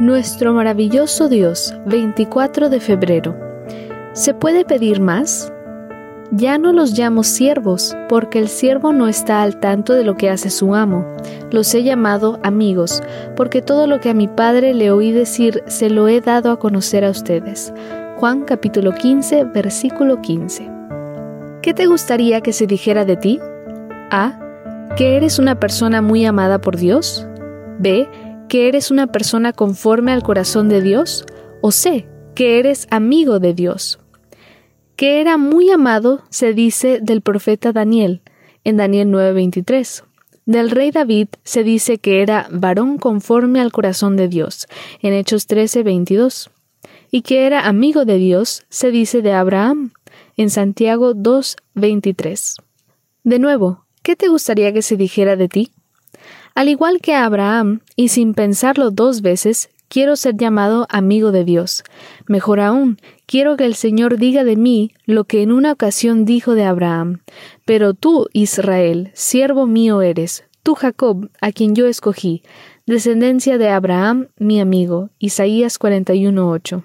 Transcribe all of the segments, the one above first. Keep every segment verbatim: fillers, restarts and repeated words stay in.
Nuestro maravilloso Dios, veinticuatro de febrero. ¿Se puede pedir más? Ya no los llamo siervos, porque el siervo no está al tanto de lo que hace su amo. Los he llamado amigos, porque todo lo que a mi Padre le oí decir se lo he dado a conocer a ustedes. Juan capítulo quince, versículo quince. ¿Qué te gustaría que se dijera de ti? A. ¿Que eres una persona muy amada por Dios? B. ¿Que eres una persona conforme al corazón de Dios? O C. ¿Que eres amigo de Dios? Que era muy amado se dice del profeta Daniel, en Daniel nueve veintitrés. Del rey David se dice que era varón conforme al corazón de Dios, en Hechos trece veintidós. Y que era amigo de Dios se dice de Abraham, en Santiago dos veintitrés. De nuevo, ¿qué te gustaría que se dijera de ti? Al igual que a Abraham, y sin pensarlo dos veces, quiero ser llamado amigo de Dios. Mejor aún, quiero que el Señor diga de mí lo que en una ocasión dijo de Abraham. Pero tú, Israel, siervo mío eres, tú Jacob, a quien yo escogí, descendencia de Abraham, mi amigo. Isaías cuarenta y uno ocho.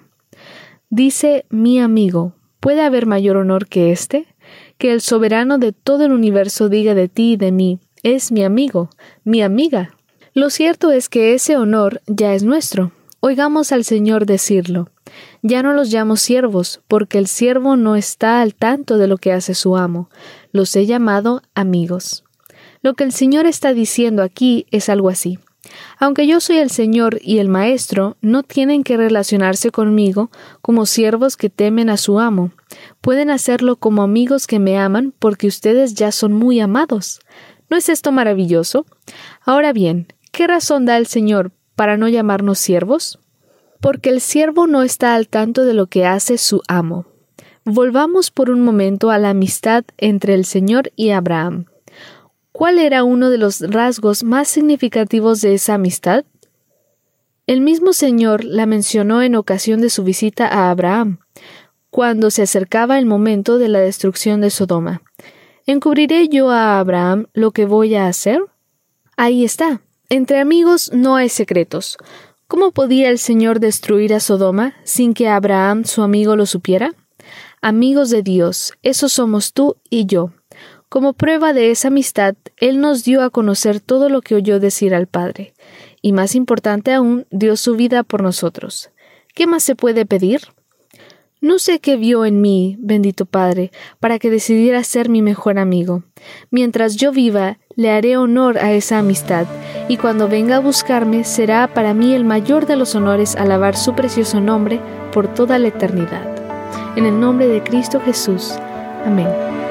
Dice, mi amigo, ¿puede haber mayor honor que este? Que el soberano de todo el universo diga de ti y de mí, es mi amigo, mi amiga. Lo cierto es que ese honor ya es nuestro. Oigamos al Señor decirlo. Ya no los llamo siervos, porque el siervo no está al tanto de lo que hace su amo. Los he llamado amigos. Lo que el Señor está diciendo aquí es algo así. Aunque yo soy el Señor y el Maestro, no tienen que relacionarse conmigo como siervos que temen a su amo. Pueden hacerlo como amigos que me aman, porque ustedes ya son muy amados. ¿No es esto maravilloso? Ahora bien, ¿qué razón da el Señor para no llamarnos siervos? Porque el siervo no está al tanto de lo que hace su amo. Volvamos por un momento a la amistad entre el Señor y Abraham. ¿Cuál era uno de los rasgos más significativos de esa amistad? El mismo Señor la mencionó en ocasión de su visita a Abraham, cuando se acercaba el momento de la destrucción de Sodoma. ¿Encubriré yo a Abraham lo que voy a hacer? Ahí está. Entre amigos no hay secretos. ¿Cómo podía el Señor destruir a Sodoma sin que Abraham, su amigo, lo supiera? Amigos de Dios, esos somos tú y yo. Como prueba de esa amistad, Él nos dio a conocer todo lo que oyó decir al Padre. Y más importante aún, dio su vida por nosotros. ¿Qué más se puede pedir? No sé qué vio en mí, bendito Padre, para que decidiera ser mi mejor amigo. Mientras yo viva, le haré honor a esa amistad, y cuando venga a buscarme, será para mí el mayor de los honores alabar su precioso nombre por toda la eternidad. En el nombre de Cristo Jesús. Amén.